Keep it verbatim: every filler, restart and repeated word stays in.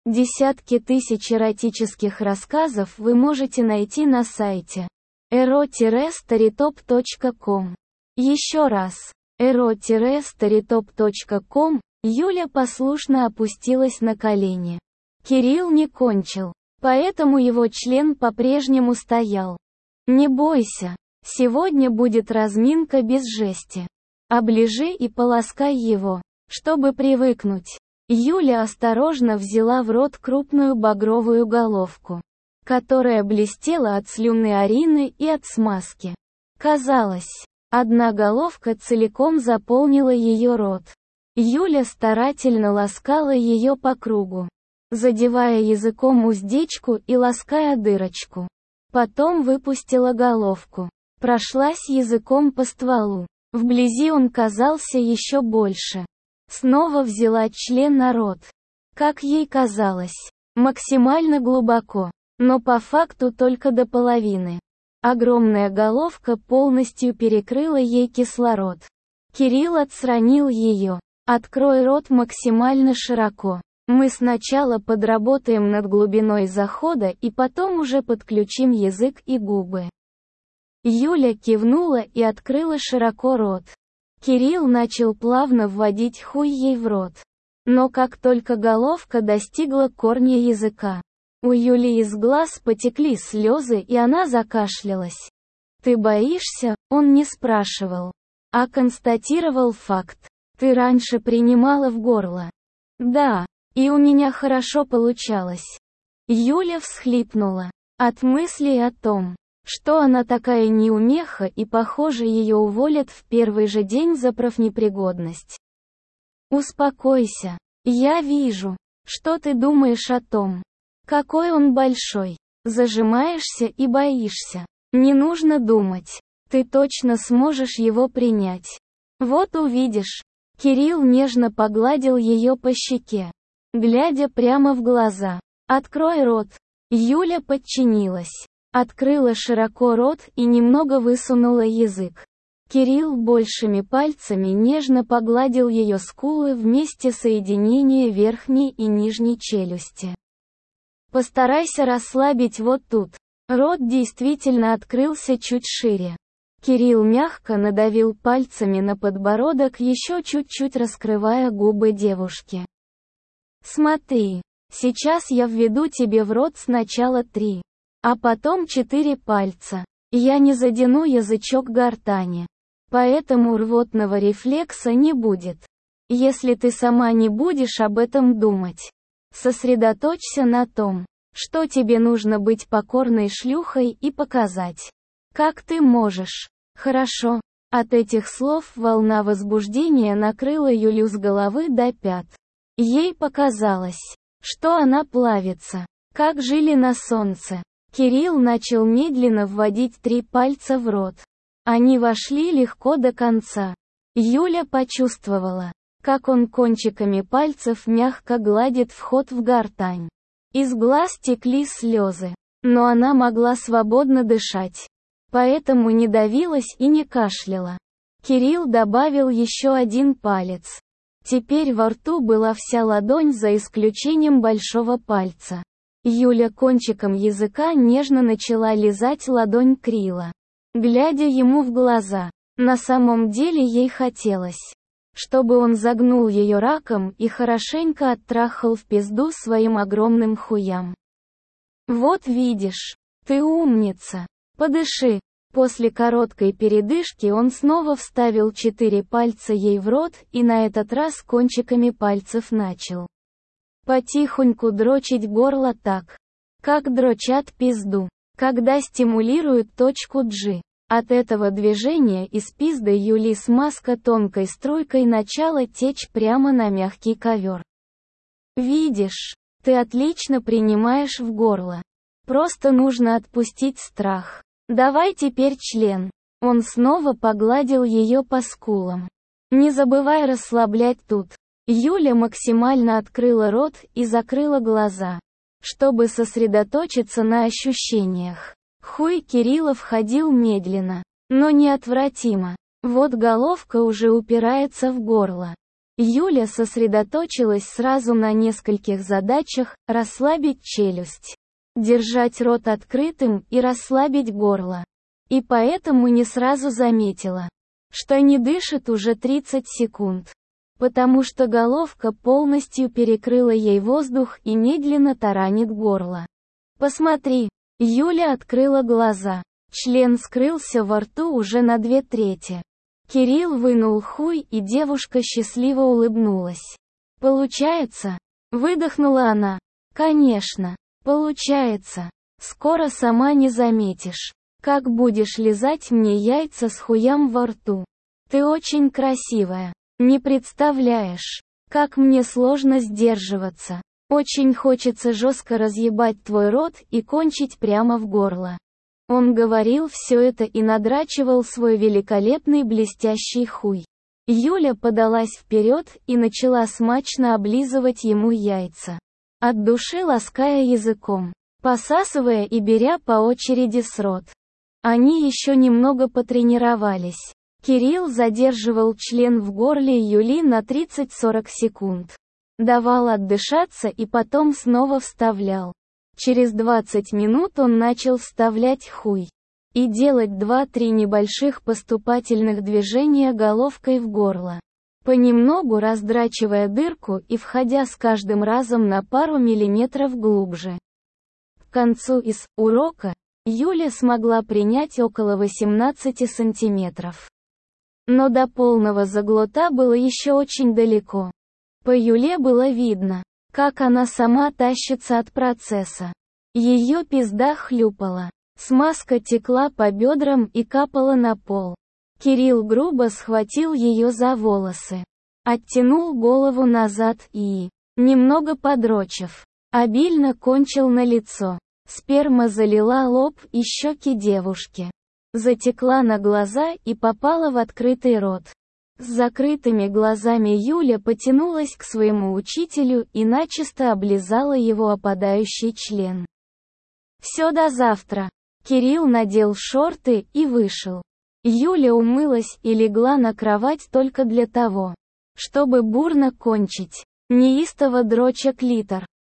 Десятки тысяч эротических рассказов вы можете найти на сайте эро старитоп точка ком. Еще раз, эро старитоп точка ком. Юля послушно опустилась на колени. Кирилл не кончил, поэтому его член по-прежнему стоял. Не бойся, сегодня будет разминка без жести. Оближи и полоскай его, чтобы привыкнуть. Юля осторожно взяла в рот крупную багровую головку, которая блестела от слюны Арины и от смазки. Казалось, одна головка целиком заполнила ее рот. Юля старательно ласкала ее по кругу, задевая языком уздечку и лаская дырочку. Потом выпустила головку, прошлась языком по стволу. Вблизи он казался еще больше. Снова взяла член на рот. Как ей казалось, максимально глубоко, но по факту только до половины. Огромная головка полностью перекрыла ей кислород. Кирилл отстранил ее. Открой рот максимально широко. Мы сначала подработаем над глубиной захода и потом уже подключим язык и губы. Юля кивнула и открыла широко рот. Кирилл начал плавно вводить хуй ей в рот. Но как только головка достигла корня языка, у Юли из глаз потекли слезы и она закашлялась. «Ты боишься?» — он не спрашивал, а констатировал факт. «Ты раньше принимала в горло?» «Да, и у меня хорошо получалось». Юля всхлипнула от мыслей о том, что она такая неумеха и, похоже, ее уволят в первый же день за профнепригодность. «Успокойся. Я вижу, что ты думаешь о том, какой он большой. Зажимаешься и боишься. Не нужно думать. Ты точно сможешь его принять. Вот увидишь». Кирилл нежно погладил ее по щеке, глядя прямо в глаза. «Открой рот». Юля подчинилась. Открыла широко рот и немного высунула язык. Кирилл большими пальцами нежно погладил ее скулы в месте соединения верхней и нижней челюсти. «Постарайся расслабить вот тут». Рот действительно открылся чуть шире. Кирилл мягко надавил пальцами на подбородок, еще чуть-чуть раскрывая губы девушки. «Смотри, сейчас я введу тебе в рот сначала три, а потом четыре пальца. Я не задену язычок гортани, поэтому рвотного рефлекса не будет. Если ты сама не будешь об этом думать, сосредоточься на том, что тебе нужно быть покорной шлюхой и показать, как ты можешь. Хорошо». От этих слов волна возбуждения накрыла Юлю с головы до пят. Ей показалось, что она плавится, как жили на солнце. Кирилл начал медленно вводить три пальца в рот. Они вошли легко до конца. Юля почувствовала, как он кончиками пальцев мягко гладит вход в гортань. Из глаз текли слезы, но она могла свободно дышать, поэтому не давилась и не кашляла. Кирилл добавил еще один палец. Теперь во рту была вся ладонь за исключением большого пальца. Юля кончиком языка нежно начала лизать ладонь Кирилла, глядя ему в глаза. На самом деле ей хотелось, чтобы он загнул ее раком и хорошенько оттрахал в пизду своим огромным хуям. «Вот видишь, ты умница. Подыши». После короткой передышки он снова вставил четыре пальца ей в рот и на этот раз кончиками пальцев начал потихоньку дрочить горло так, как дрочат пизду, когда стимулируют точку G. От этого движения из пизды Юли смазка тонкой струйкой начала течь прямо на мягкий ковер. «Видишь, ты отлично принимаешь в горло. Просто нужно отпустить страх. Давай теперь член». Он снова погладил ее по скулам. «Не забывай расслаблять тут». Юля максимально открыла рот и закрыла глаза, чтобы сосредоточиться на ощущениях. Хуй Кирилла входил медленно, но неотвратимо. Вот головка уже упирается в горло. Юля сосредоточилась сразу на нескольких задачах: расслабить челюсть, держать рот открытым и расслабить горло. И поэтому не сразу заметила, что не дышит уже тридцать секунд. Потому что головка полностью перекрыла ей воздух и медленно таранит горло. «Посмотри!» Юля открыла глаза. Член скрылся во рту уже на две трети. Кирилл вынул хуй, и девушка счастливо улыбнулась. «Получается?» Выдохнула она. «Конечно. Получается. Скоро сама не заметишь, как будешь лизать мне яйца с хуям во рту. Ты очень красивая. Не представляешь, как мне сложно сдерживаться. Очень хочется жестко разъебать твой рот и кончить прямо в горло». Он говорил все это и надрачивал свой великолепный блестящий хуй. Юля подалась вперед и начала смачно облизывать ему яйца, от души лаская языком, посасывая и беря по очереди с рот. Они еще немного потренировались. Кирилл задерживал член в горле Юли на тридцать-сорок секунд. Давал отдышаться и потом снова вставлял. Через двадцать минут он начал вставлять хуй и делать два-три небольших поступательных движения головкой в горло, понемногу раздрачивая дырку и входя с каждым разом на пару миллиметров глубже. К концу из урока Юля смогла принять около восемнадцати сантиметров. Но до полного заглота было еще очень далеко. По Юле было видно, как она сама тащится от процесса. Ее пизда хлюпала. Смазка текла по бедрам и капала на пол. Кирилл грубо схватил ее за волосы, оттянул голову назад и, немного подрочив, обильно кончил на лицо. Сперма залила лоб и щеки девушки. Затекла на глаза и попала в открытый рот. С закрытыми глазами Юля потянулась к своему учителю и начисто облизала его опадающий член. «Все, до завтра». Кирилл надел шорты и вышел. Юля умылась и легла на кровать только для того, чтобы бурно кончить, неистово дроча клитор.